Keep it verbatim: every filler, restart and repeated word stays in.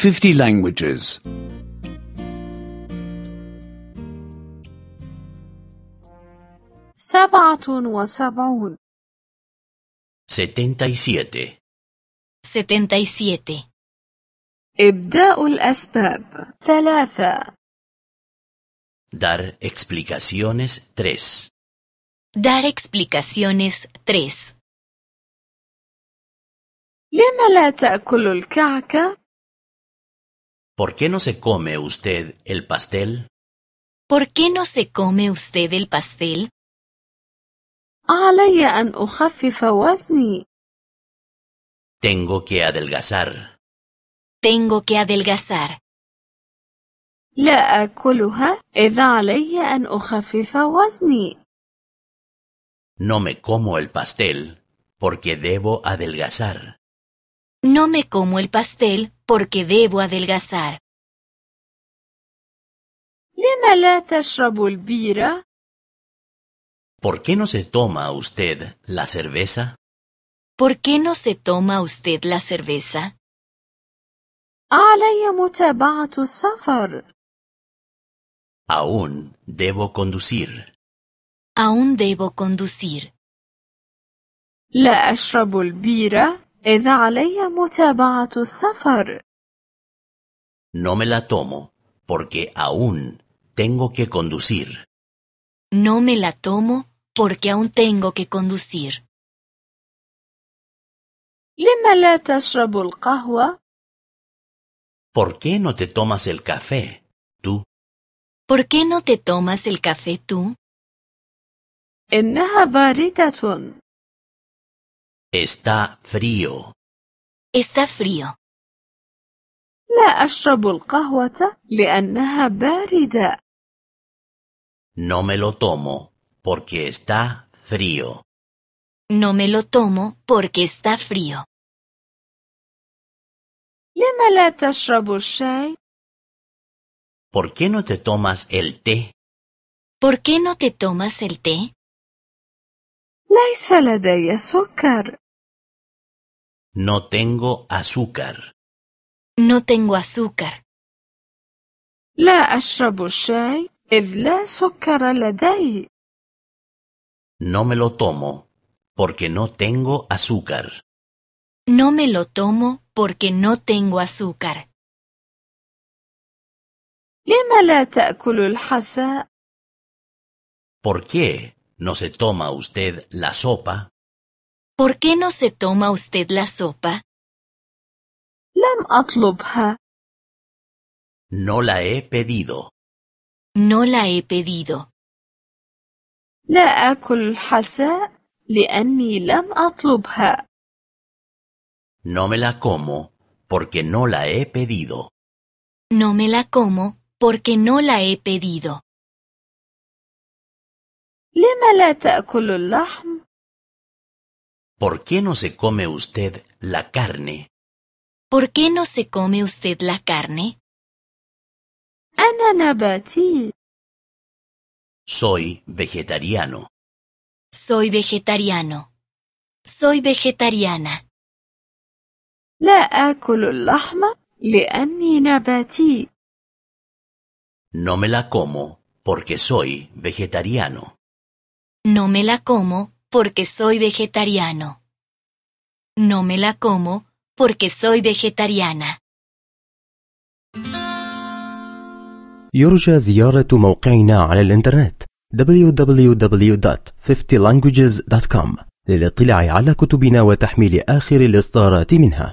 fifty languages. سبعة وسبعون. setenta y siete. setenta y siete. إبداء الأسباب ثلاثة. Dar explicaciones tres. Dar explicaciones tres. لم لا تأكل الكعك؟ ¿Por qué no se come usted el pastel? ¿Por qué no se come usted el pastel? علي أن أخفف وزني. Tengo que adelgazar. Tengo que adelgazar. لا أكلها إذا علي أن أخفف وزني. No me como el pastel porque debo adelgazar. No me como el pastel porque debo adelgazar. لم لا تشرب البيرة؟ ¿Por qué no se toma usted la cerveza? ¿Por qué no se toma usted la cerveza? علي متابعة السفر. Aún debo conducir. Aún debo conducir. لا أشرب البيرة إذا علي متابعة السفر. No me la tomo porque aún tengo que conducir. No me la tomo porque aún tengo que conducir. لم لا تشرب القهوة؟ ¿Por qué no te tomas el café, tú? ¿Por qué no te tomas el café tú? إنها باردة. Está frío. Está frío. لا أشرب القهوة لأنها باردة. No me lo tomo porque está frío. No me lo tomo porque está frío. لم لا تشرب الشاي؟ ¿Por qué no te tomas el té? ¿Por qué no te tomas el té? ليس لدي سكر. No tengo azúcar. No tengo azúcar. لا أشرب الشاي إذ لا سكر لدي. No me lo tomo porque no tengo azúcar. No me lo tomo porque no tengo azúcar. لم لا تأكل الحساء؟ ¿Por qué no se toma usted la sopa? ¿Por qué no se toma usted la sopa? لم أطلبها. No la he pedido. No la he pedido. لا آكل الحساء لأني لم أطلبها. No me la como porque no la he pedido. No me la como porque no la he pedido. لم لا تأكل اللحم؟ ¿Por qué no se come usted la carne? ¿Por qué no se come usted la carne? أنا نباتي. Soy vegetariano. Soy vegetariano. Soy vegetariana. لا آكل اللحم لأني نباتي. No me la como porque soy vegetariano. No me la como porque soy vegetariano. No me la como porque soy vegetariana. يرجى زيارة موقعنا على الإنترنت دبليو دبليو دبليو دوت fifty languages دوت كوم للاطلاع على كتبنا وتحميل آخر الإصدارات منها.